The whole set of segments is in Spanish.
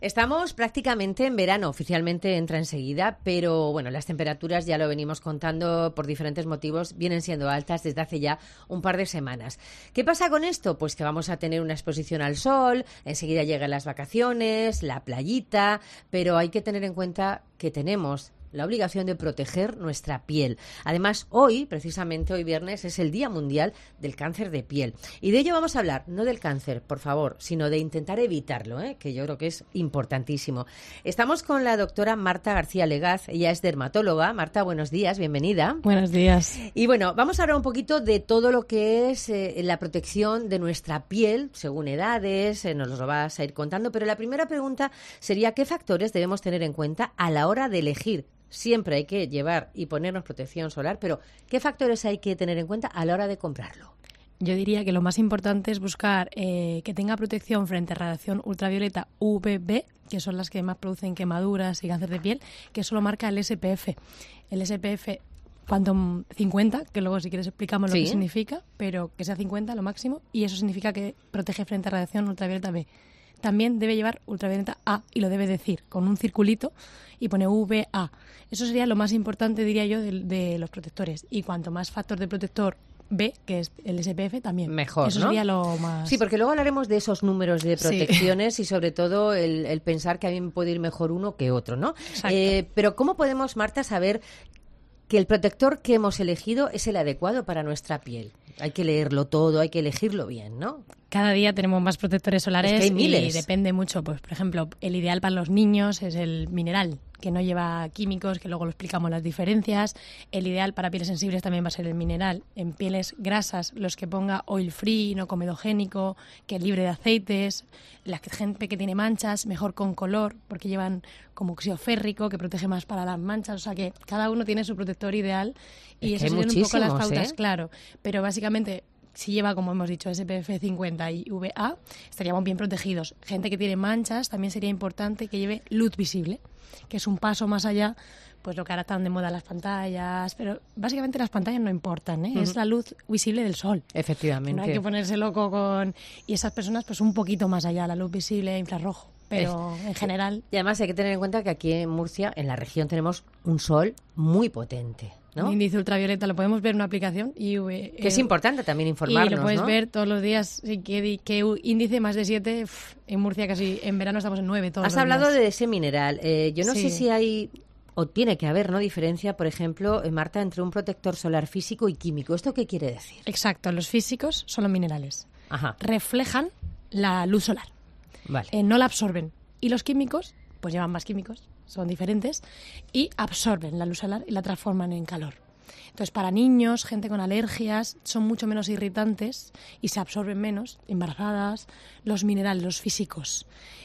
Estamos prácticamente en verano, oficialmente entra enseguida, pero bueno, las temperaturas, ya lo venimos contando por diferentes motivos, vienen siendo altas desde hace ya un par de semanas. ¿Qué pasa con esto? Pues que vamos a tener una exposición al sol, enseguida llegan las vacaciones, la playita, pero hay que tener en cuenta que tenemos la obligación de proteger nuestra piel. Además, hoy, precisamente hoy viernes, es el Día Mundial del Cáncer de Piel. Y de ello vamos a hablar, no del cáncer, por favor, sino de intentar evitarlo, que yo creo que es importantísimo. Estamos con la doctora Marta García Legaz, ella es dermatóloga. Marta, buenos días, bienvenida. Buenos días. Y bueno, vamos a hablar un poquito de todo lo que es la protección de nuestra piel, según edades, nos lo vas a ir contando, pero la primera pregunta sería, ¿qué factores debemos tener en cuenta a la hora de elegir? Siempre hay que llevar y ponernos protección solar, pero ¿qué factores hay que tener en cuenta a la hora de comprarlo? Yo diría que lo más importante es buscar que tenga protección frente a radiación ultravioleta UVB, que son las que más producen quemaduras y cáncer de piel, que eso lo marca el SPF. El SPF Quantum 50, que luego si quieres explicamos lo que significa, pero que sea 50 lo máximo, y eso significa que protege frente a radiación ultravioleta B. También debe llevar ultravioleta A, y lo debe decir, con un circulito, y pone VA. Eso sería lo más importante, diría yo, de los protectores. Y cuanto más factor de protector B, que es el SPF, también. Mejor, eso ¿no? Sería lo más... Sí, porque luego hablaremos de esos números de protecciones y sobre todo el pensar que a mí me puede ir mejor uno que otro, ¿no? Pero ¿cómo podemos, Marta, saber que el protector que hemos elegido es el adecuado para nuestra piel? Hay que leerlo todo, hay que elegirlo bien, ¿no? Cada día tenemos más protectores solares, es que hay miles. Y depende mucho. Pues, por ejemplo, el ideal para los niños es el mineral, que no lleva químicos, que luego lo explicamos las diferencias. El ideal para pieles sensibles también va a ser el mineral. En pieles grasas, los que ponga oil free, no comedogénico, que es libre de aceites. La gente que tiene manchas, mejor con color, porque llevan como óxido férrico, que protege más para las manchas. O sea que cada uno tiene su protector ideal y eso serían un poco las pautas, claro. Pero básicamente, si lleva, como hemos dicho, SPF 50 y VA, estaríamos bien protegidos. Gente que tiene manchas, también sería importante que lleve luz visible, que es un paso más allá, pues lo que ahora están de moda las pantallas, pero básicamente las pantallas no importan, es la luz visible del sol. Efectivamente. No hay que ponerse loco con... Y esas personas, pues un poquito más allá, la luz visible, infrarrojo, pero en general... Y además hay que tener en cuenta que aquí en Murcia, en la región, tenemos un sol muy potente, ¿no? El índice ultravioleta lo podemos ver en una aplicación que es importante también informarnos, y lo puedes ¿no? ver todos los días. Que índice más de 7, en Murcia casi en verano estamos en 9 todos los días. Has hablado de ese mineral. Yo no sé si hay, o tiene que haber, ¿no?, diferencia, por ejemplo, Marta, entre un protector solar físico y químico. ¿Esto qué quiere decir? Exacto, los físicos son los minerales. Ajá. Reflejan la luz solar. Vale. No la absorben. Y los químicos, pues llevan más químicos, son diferentes, y absorben la luz solar y la transforman en calor. Entonces, para niños, gente con alergias, son mucho menos irritantes y se absorben menos, embarazadas, los minerales, los físicos.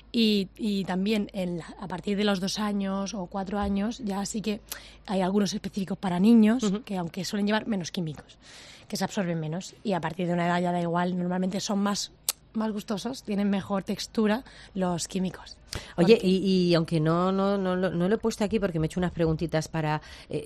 Y también a partir de los 2 años o 4 años, ya sí que hay algunos específicos para niños, que aunque suelen llevar menos químicos, que se absorben menos. Y a partir de una edad ya da igual, normalmente son más gustosos, tienen mejor textura los químicos. Oye, y aunque no lo he puesto aquí porque me he hecho unas preguntitas para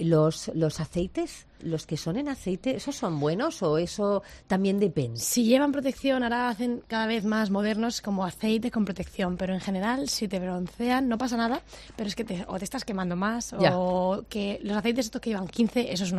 los aceites, los que son en aceite, ¿esos son buenos o eso también depende? Si llevan protección, ahora hacen cada vez más modernos como aceites con protección, pero en general si te broncean no pasa nada, pero es que te estás quemando más o que los aceites estos que llevan 15, eso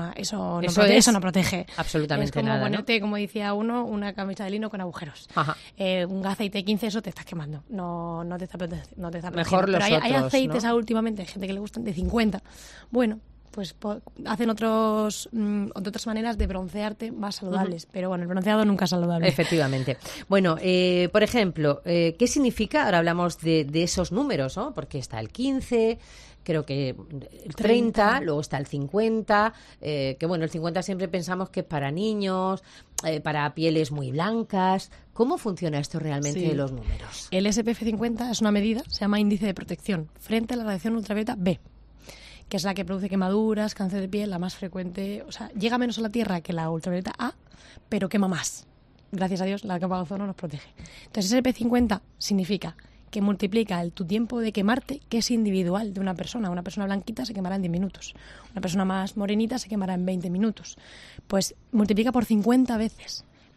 no protege. Absolutamente es como nada, ponerte, ¿no? Como decía uno, una camisa de lino con agujeros. Ajá. Un aceite 15, eso te estás quemando, no te está protegiendo. Mejor los pero hay otros, aceites, ¿no? Últimamente, hay gente que le gustan de 50. Bueno, pues hacen otras maneras de broncearte más saludables. Pero bueno, el bronceado nunca es saludable. Efectivamente. Bueno, por ejemplo, ¿qué significa? Ahora hablamos de esos números, ¿no? Porque está el 15... Creo que el 30, luego está el 50, que bueno, el 50 siempre pensamos que es para niños, para pieles muy blancas. ¿Cómo funciona esto realmente de los números? El SPF 50 es una medida, se llama índice de protección, frente a la radiación ultravioleta B, que es la que produce quemaduras, cáncer de piel, la más frecuente. O sea, llega menos a la Tierra que la ultravioleta A, pero quema más. Gracias a Dios, la capa de ozono nos protege. Entonces, SPF 50 significa que multiplica tu tiempo de quemarte, que es individual de una persona. Una persona blanquita se quemará en 10 minutos. Una persona más morenita se quemará en 20 minutos. Pues multiplica por 50 veces.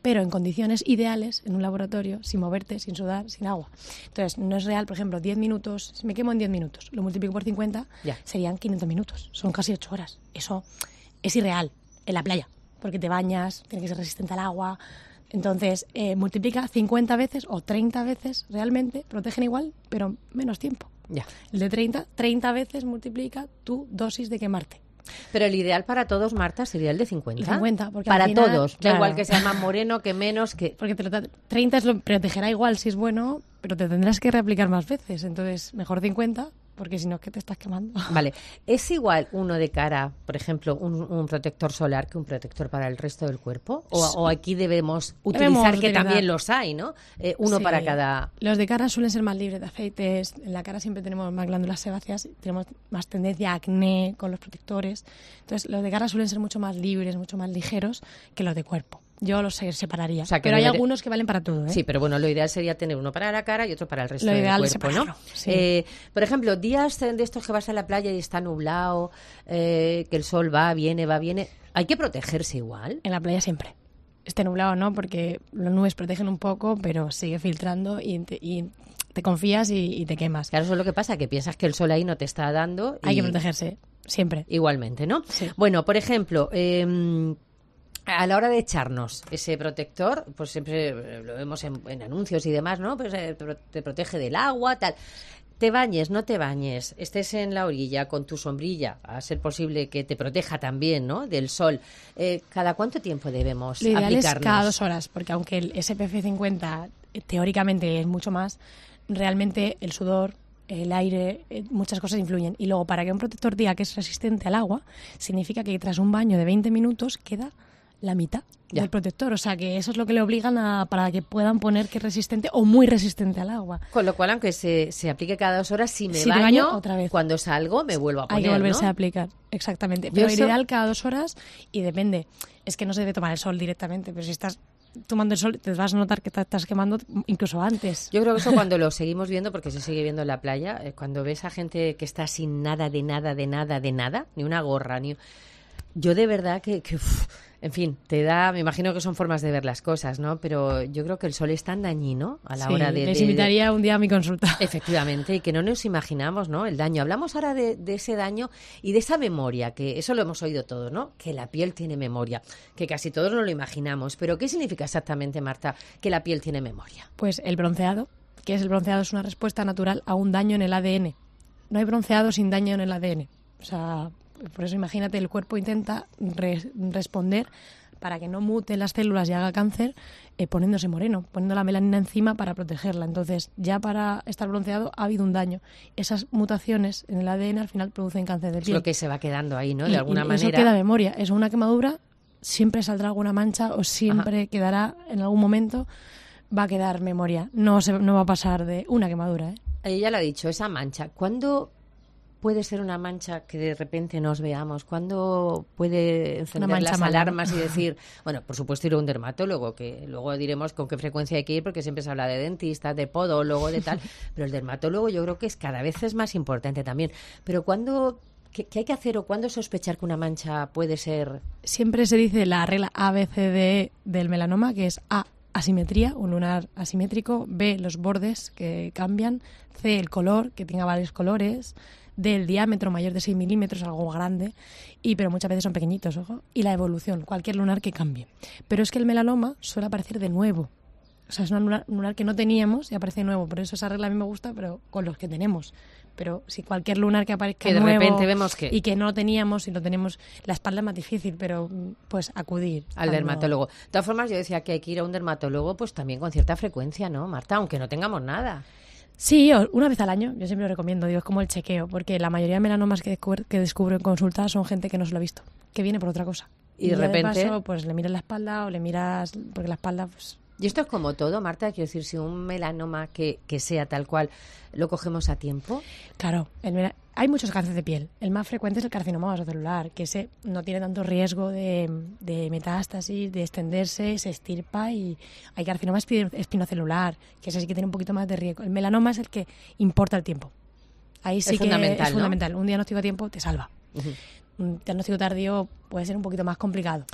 pero en condiciones ideales, en un laboratorio, sin moverte, sin sudar, sin agua. Entonces, no es real, por ejemplo, 10 minutos, si me quemo en 10 minutos, lo multiplico por 50, serían 500 minutos, son casi 8 horas. Eso es irreal en la playa, porque te bañas, tienes que ser resistente al agua. Entonces, multiplica 50 veces o 30 veces, realmente, protegen igual, pero menos tiempo. El de 30 veces multiplica tu dosis de quemarte. Pero el ideal para todos, Marta, sería el de 50. El 50, porque para al final, todos, da igual que sea más moreno que menos que... Porque 30 es lo protegerá igual si es bueno, pero te tendrás que reaplicar más veces. Entonces, mejor 50, porque si no, ¿qué te estás quemando? Vale. ¿Es igual uno de cara, por ejemplo, un protector solar que un protector para el resto del cuerpo? ¿O aquí debemos utilizar, que también los hay, ¿no? Uno para cada... Los de cara suelen ser más libres de aceites. En la cara siempre tenemos más glándulas sebáceas, tenemos más tendencia a acné con los protectores. Entonces, los de cara suelen ser mucho más libres, mucho más ligeros que los de cuerpo. Yo los separaría. O sea, pero hay algunos que valen para todo, ¿eh? Sí, pero bueno, lo ideal sería tener uno para la cara y otro para el resto del cuerpo, separarlo, ¿no? Sí. Por ejemplo, días de estos que vas a la playa y está nublado, que el sol va, viene, ¿hay que protegerse igual? En la playa siempre. Esté nublado no, porque las nubes protegen un poco, pero sigue filtrando y te confías y te quemas. Claro, eso es lo que pasa, que piensas que el sol ahí no te está dando. Hay que protegerse, siempre. Igualmente, ¿no? Sí. Bueno, por ejemplo... a la hora de echarnos ese protector, pues siempre lo vemos en anuncios y demás, ¿no? Pues te protege del agua, tal. Te bañes, no te bañes, estés en la orilla con tu sombrilla, a ser posible que te proteja también, ¿no? Del sol. ¿Cada cuánto tiempo debemos aplicarnos? Lo ideal es cada 2 horas, porque aunque el SPF 50 teóricamente es mucho más, realmente el sudor, el aire, muchas cosas influyen. Y luego, para que un protector diga que es resistente al agua, significa que tras un baño de 20 minutos queda la mitad del protector, o sea que eso es lo que le obligan para que puedan poner que es resistente o muy resistente al agua. Con lo cual, aunque se aplique cada 2 horas, si me baño otra vez, cuando salgo me vuelvo a poner, hay que volverse, ¿no? a aplicar, exactamente. Pero el ideal cada 2 horas, y depende, es que no se debe tomar el sol directamente, pero si estás tomando el sol te vas a notar que te estás quemando incluso antes. Yo creo que eso cuando lo seguimos viendo, porque se sigue viendo en la playa, cuando ves a gente que está sin nada, ni una gorra, yo de verdad que en fin, me imagino que son formas de ver las cosas, ¿no? Pero yo creo que el sol es tan dañino a la hora de... les invitaría un día a mi consulta. Efectivamente, y que no nos imaginamos, ¿no? El daño. Hablamos ahora de ese daño y de esa memoria, que eso lo hemos oído todos, ¿no? Que la piel tiene memoria, que casi todos no lo imaginamos. Pero ¿qué significa exactamente, Marta, que la piel tiene memoria? Pues el bronceado, que es el bronceado, es una respuesta natural a un daño en el ADN. No hay bronceado sin daño en el ADN. O sea... Por eso imagínate, el cuerpo intenta responder para que no mute las células y haga cáncer, poniéndose moreno, poniendo la melanina encima para protegerla. Entonces, ya para estar bronceado ha habido un daño. Esas mutaciones en el ADN al final producen cáncer de piel. Es lo que se va quedando ahí, ¿no? De alguna manera. Eso queda memoria. Es una quemadura, siempre saldrá alguna mancha o siempre quedará, en algún momento, va a quedar memoria. No va a pasar de una quemadura, ¿eh? Ella lo ha dicho, esa mancha. ¿Cuándo puede ser una mancha que de repente nos veamos? ¿Cuándo puede encender las alarmas y decir, bueno, por supuesto ir a un dermatólogo, que luego diremos con qué frecuencia hay que ir, porque siempre se habla de dentistas, de podólogo, de tal, pero el dermatólogo yo creo que cada vez es más importante también. Pero ¿cuándo... ¿Qué hay que hacer o cuándo sospechar que una mancha puede ser...? Siempre se dice la regla ABCD del melanoma, que es A, asimetría, un lunar asimétrico, B, los bordes que cambian, C, el color, que tenga varios colores, del diámetro mayor de 6 milímetros, algo grande, pero muchas veces son pequeñitos, ojo, y la evolución, cualquier lunar que cambie. Pero es que el melanoma suele aparecer de nuevo. O sea, es un lunar que no teníamos y aparece de nuevo. Por eso esa regla a mí me gusta, pero con los que tenemos. Pero si cualquier lunar que aparezca que de nuevo repente vemos que... y que no lo teníamos y lo tenemos, la espalda es más difícil, pero pues acudir al dermatólogo. De todas formas, yo decía que hay que ir a un dermatólogo pues también con cierta frecuencia, ¿no, Marta? Aunque no tengamos nada. Sí, una vez al año, yo siempre lo recomiendo, digo, es como el chequeo, porque la mayoría de melanomas que descubro en consulta son gente que no se lo ha visto, que viene por otra cosa. Y de repente... De paso, pues le miras la espalda o le miras, porque la espalda... pues y esto es como todo, Marta, quiero decir, si un melanoma que sea tal cual, ¿lo cogemos a tiempo? Claro, hay muchos cánceres de piel. El más frecuente es el carcinoma vasocelular, que ese no tiene tanto riesgo de metástasis, de extenderse, se estirpa, y hay carcinoma espinocelular, que ese sí que tiene un poquito más de riesgo. El melanoma es el que importa el tiempo. Ahí sí que es fundamental. Un diagnóstico a tiempo te salva. un diagnóstico tardío puede ser un poquito más complicado.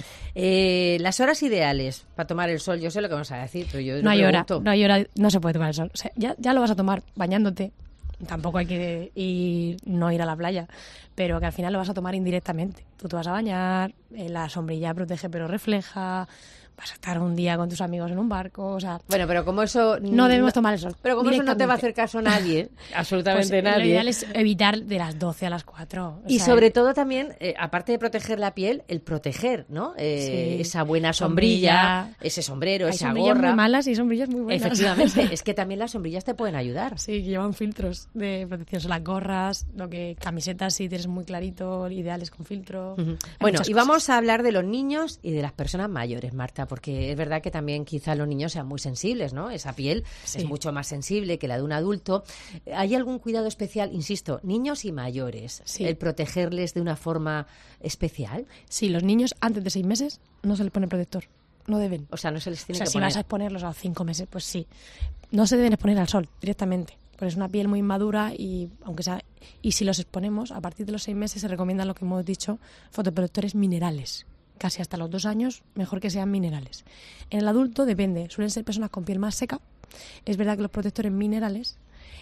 Las horas ideales para tomar el sol, yo sé lo que vamos a decir, pero yo no hay hora, no se puede tomar el sol. O sea, ya lo vas a tomar bañándote. Tampoco hay que no ir a la playa, pero que al final lo vas a tomar indirectamente. Tú te vas a bañar, la sombrilla protege pero refleja, vas a estar un día con tus amigos en un barco, o sea... Bueno, pero como eso... No debemos tomar el sol. Pero como eso no te va a hacer caso nadie, absolutamente nadie. Lo ideal es evitar de las 12 a las 4. Y sobre todo también, aparte de proteger la piel, el proteger, ¿no? Esa buena sombrilla, ese sombrero, esa gorra. Hay sombrillas muy malas y sombrillas muy buenas. Efectivamente, es que también las sombrillas te pueden ayudar. Sí, llevan filtros de protección, son las gorras, camisetas si tienes muy clarito, ideales con filtro. Bueno, y vamos a hablar de los niños y de las personas mayores, Marta, porque es verdad que también quizá los niños sean muy sensibles, ¿no? Esa piel es mucho más sensible que la de un adulto. ¿Hay algún cuidado especial, insisto, niños y mayores, el protegerles de una forma especial? Sí, los niños antes de 6 meses no se les pone protector, no deben. O sea, no se les tiene que si poner. vas a exponerlos a los 5 meses, pues sí. No se deben exponer al sol directamente, porque es una piel muy inmadura y si los exponemos, a partir de los 6 meses se recomiendan lo que hemos dicho, fotoprotectores minerales. Casi hasta los 2 años, mejor que sean minerales. En el adulto depende, suelen ser personas con piel más seca. Es verdad que los protectores minerales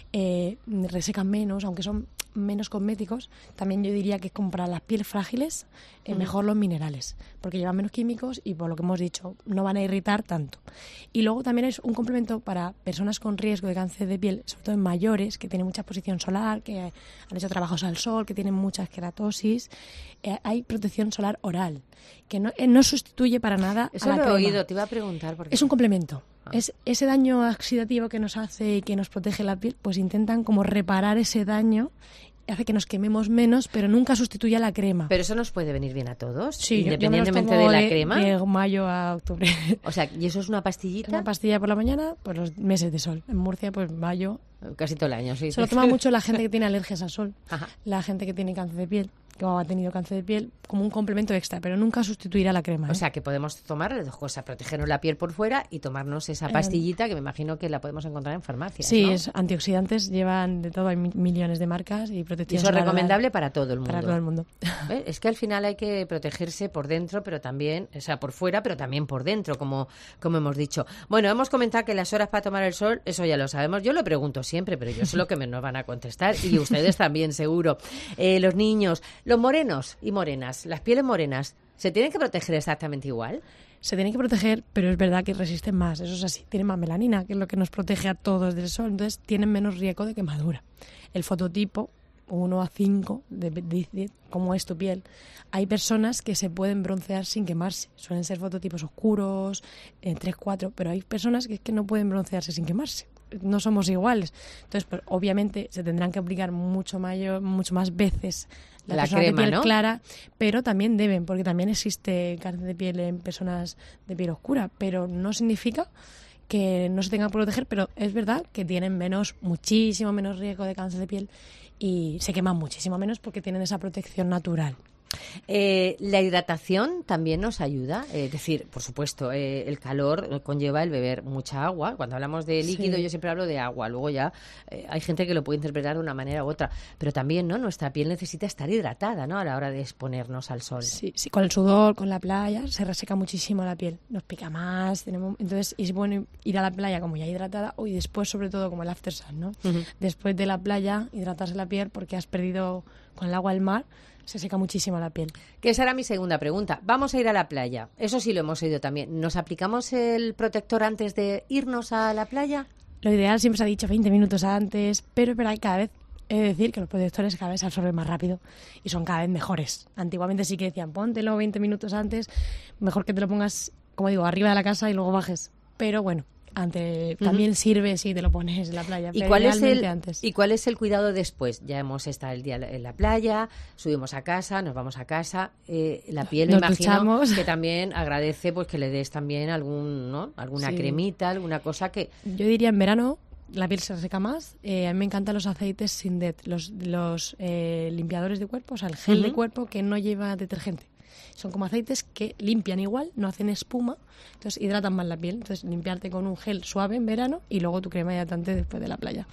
resecan menos, aunque son menos cosméticos. También yo diría que como para las pieles frágiles, mejor los minerales, porque llevan menos químicos y por lo que hemos dicho, no van a irritar tanto. Y luego también es un complemento para personas con riesgo de cáncer de piel, sobre todo en mayores, que tienen mucha exposición solar, que han hecho trabajos al sol, que tienen mucha queratosis. Hay protección solar oral, que no sustituye para nada Eso a la lo he crema. oído, te iba a preguntar. Porque... Es un complemento. Es ese daño oxidativo que nos hace y que nos protege la piel, pues intentan como reparar ese daño, hace que nos quememos menos, pero nunca sustituye a la crema. Pero eso nos puede venir bien a todos, sí, independientemente yo me los tomo de la crema. De mayo a octubre. O sea, ¿y eso es una pastillita? Una pastilla por la mañana, pues los meses de sol. En Murcia, pues mayo. Casi todo el año, sí. Se lo toma mucho la gente que tiene alergias al sol, Ajá. La gente que tiene cáncer de piel, que ha tenido cáncer de piel, como un complemento extra, pero nunca sustituirá la crema. O sea, que podemos tomar las dos cosas, protegernos la piel por fuera y tomarnos esa pastillita que me imagino que la podemos encontrar en farmacias, sí, ¿no? es antioxidantes, llevan de todo, hay millones de marcas y protección. Y eso es recomendable para todo el mundo. Para todo el mundo. Es que al final hay que protegerse por dentro, pero también, o sea, por fuera, pero también por dentro, como hemos dicho. Bueno, hemos comentado que las horas para tomar el sol, eso ya lo sabemos. Yo lo pregunto siempre, pero yo sé lo que nos van a contestar y ustedes también, seguro. Los niños, los morenos y morenas, las pieles morenas, ¿se tienen que proteger exactamente igual? Se tienen que proteger, pero es verdad que resisten más, eso es así. Tienen más melanina, que es lo que nos protege a todos del sol, entonces tienen menos riesgo de quemadura. El fototipo 1 a 5, como es tu piel, hay personas que se pueden broncear sin quemarse. Suelen ser fototipos oscuros, 3, 4, pero hay personas que no pueden broncearse sin quemarse. No somos iguales. Entonces, pues, obviamente, se tendrán que aplicar mucho más veces la persona crema, de piel, ¿no?, clara, pero también deben, porque también existe cáncer de piel en personas de piel oscura, pero no significa que no se tengan que proteger, pero es verdad que tienen muchísimo menos riesgo de cáncer de piel y se queman muchísimo menos porque tienen esa protección natural. La hidratación también nos ayuda, es decir, por supuesto, el calor conlleva el beber mucha agua. Cuando hablamos de líquido, yo siempre hablo de agua. Luego ya hay gente que lo puede interpretar de una manera u otra, pero también, ¿no?, nuestra piel necesita estar hidratada, ¿no?, a la hora de exponernos al sol. Sí, con el sudor, con la playa, se reseca muchísimo la piel, nos pica más, entonces es bueno ir a la playa como ya hidratada y después, sobre todo, como el after sun, ¿no? Uh-huh. Después de la playa, hidratarse la piel porque has perdido con el agua del mar. Se seca muchísimo la piel. Que esa era mi segunda pregunta. Vamos a ir a la playa. Eso sí lo hemos oído también. ¿Nos aplicamos el protector antes de irnos a la playa? Lo ideal siempre se ha dicho 20 minutos antes, pero hay cada vez, he de decir que los protectores cada vez se absorben más rápido y son cada vez mejores. Antiguamente sí que decían, póntelo 20 minutos antes, mejor que te lo pongas, como digo, arriba de la casa y luego bajes. Pero bueno, también sirve si te lo pones en la playa. ¿Y cuál es el cuidado después? Ya hemos estado el día en la playa, subimos a casa, nos vamos a casa, la piel, me imagino que también agradece pues que le des también alguna cremita, alguna cosa que... Yo diría en verano la piel se reseca más. A mí me encantan los aceites Sindet, los limpiadores de cuerpo, o sea, el gel de cuerpo que no lleva detergente. Son como aceites que limpian igual, no hacen espuma, entonces hidratan más la piel. Entonces limpiarte con un gel suave en verano y luego tu crema hidratante después de la playa.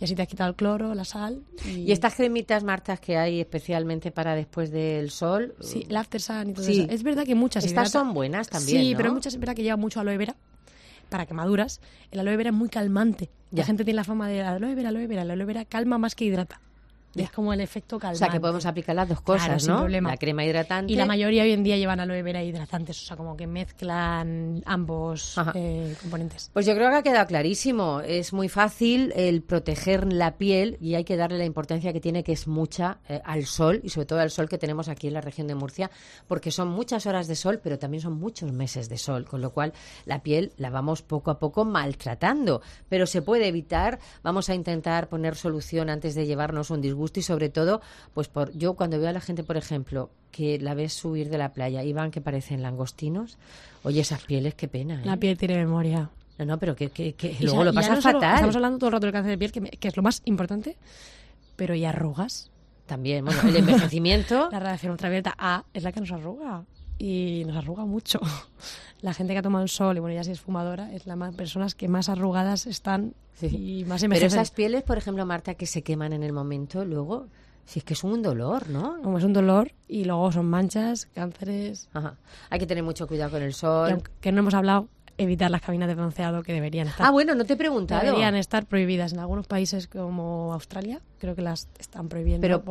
y así te has quitado el cloro, la sal. ¿Y estas cremitas, Marta, que hay especialmente para después del sol? Sí, el After Sun y todo Sí. eso. Es verdad que muchas... Estas son buenas también, Sí, ¿no? pero muchas es verdad que llevan mucho aloe vera para quemaduras. El aloe vera es muy calmante. Ya. La gente tiene la fama de aloe vera, aloe vera. El aloe vera calma más que hidrata. Ya. Es como el efecto O calmante. sea, que podemos aplicar las dos cosas, Claro, sin ¿no? problema. La crema hidratante. Y la mayoría hoy en día llevan aloe vera e hidratantes, o sea, como que mezclan ambos Ajá. componentes. Pues yo creo que ha quedado clarísimo. Es muy fácil el proteger la piel y hay que darle la importancia que tiene, que es mucha, al sol y sobre todo al sol que tenemos aquí en la región de Murcia, porque son muchas horas de sol, pero también son muchos meses de sol, con lo cual la piel la vamos poco a poco maltratando. Pero se puede evitar. Vamos a intentar poner solución antes de llevarnos un disgusto y sobre todo, pues yo cuando veo a la gente, por ejemplo, que la ves subir de la playa y van que parecen langostinos, oye, esas pieles, qué pena, ¿eh? La piel tiene memoria. No, pero que Y luego lo ya pasa no solo- fatal. Estamos hablando todo el rato del cáncer de piel, que es lo más importante, pero ¿y arrugas? También, bueno, el envejecimiento. La radiación ultravioleta A es la que nos arruga. Y nos arruga mucho. La gente que ha tomado el sol, y bueno, ya si es fumadora, es las personas que más arrugadas están Sí. y más Pero envejecen. esas pieles, por ejemplo, Marta, que se queman en el momento, luego, si es que es un dolor, ¿no? Como es un dolor, y luego son manchas, cánceres. Ajá. Hay que tener mucho cuidado con el Y sol. aunque no hemos hablado, evitar las cabinas de bronceado que deberían estar. Ah, bueno, no te he preguntado. Deberían estar prohibidas en algunos países como Australia. Creo que las están prohibiendo Pero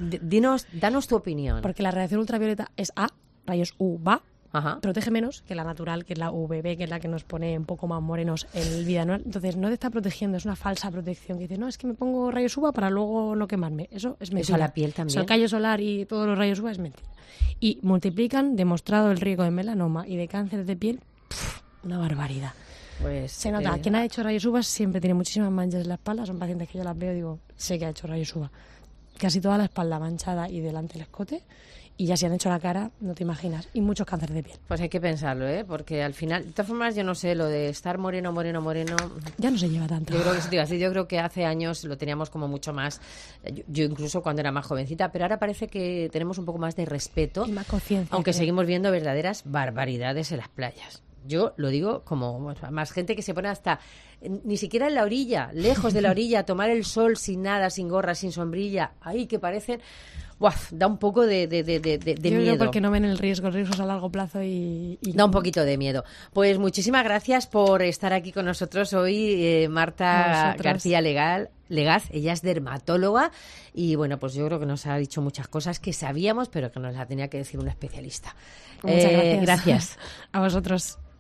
danos tu opinión. porque la radiación ultravioleta es A, rayos UVA, Ajá. protege menos que la natural, que es la UVB, que es la que nos pone un poco más morenos en vida anual. Entonces, no te está protegiendo, es una falsa protección. Que dices, no, es que me pongo rayos UVA para luego no quemarme. Eso es mentira. Eso a la piel también. O sea, el callo solar y todos los rayos UVA es mentira. Y multiplican, demostrado el riesgo de melanoma y de cáncer de piel, una barbaridad. Pues Se nota, quien ha hecho rayos UVA siempre tiene muchísimas manchas en la espalda. Son pacientes que yo las veo y digo, sé que ha hecho rayos UVA. Casi toda la espalda manchada y delante el escote. Y ya si han hecho la cara, no te imaginas. Y muchos cánceres de piel. Pues hay que pensarlo, ¿eh? Porque al final, de todas formas, yo no sé, lo de estar moreno, Ya no se lleva tanto. yo creo que sí te iba a decir, yo creo que hace años lo teníamos como mucho más, yo incluso cuando era más jovencita, pero ahora parece que tenemos un poco más de respeto, Y más conciencia. aunque creo. seguimos viendo verdaderas barbaridades en las playas. Yo lo digo como, bueno, más gente que se pone hasta, ni siquiera en la orilla, lejos de la orilla, a tomar el sol sin nada, sin gorra, sin sombrilla, ahí que parecen, ¡buaf! Da un poco de Yo miedo. creo porque no ven el riesgo es a largo plazo y Da un poquito de miedo. Pues muchísimas gracias por estar aquí con nosotros hoy, Marta Nosotros. García Legaz. Ella es dermatóloga y bueno, pues yo creo que nos ha dicho muchas cosas que sabíamos, pero que nos la tenía que decir una especialista. Muchas gracias. Gracias. A vosotros.